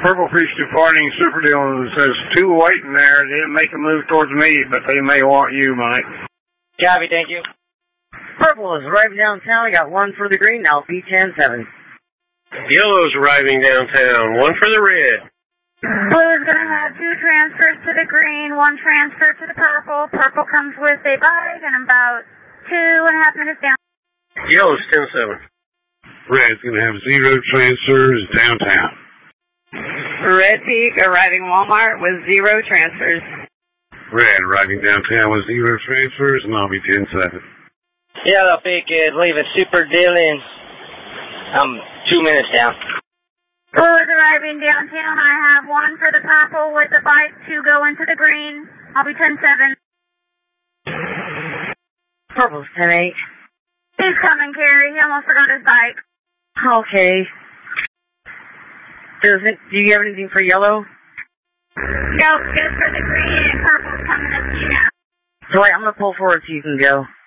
Purple Fish Departing Super Deal says 2 waiting there. They didn't make a move towards me, but they may want you, Mike. Copy, thank you. Purple is arriving downtown. I got 1 for the green. Now B10-7. Yellow's arriving downtown. 1 for the red. Blue is going to have 2 transfers to the green, 1 transfer to the purple. Purple comes with a bike and about 2.5 minutes down. Yellow's 10-7. Red's going to have 0 transfers downtown. Red Peak arriving Walmart with 0 transfers. Red arriving downtown with 0 transfers, and I'll be 10-7. Yellow Peak is leaving Super Deal in. 2 minutes down. Blue is arriving downtown. I have 1 for the purple with the bike, 2 go into the green. I'll be 10-7. Purple's 10-8. He's coming, Carrie. He almost forgot his bike. Okay. Do you have anything for yellow? Nope, just for the green and purple's coming up to you now. So wait, I'm going to pull forward so you can go.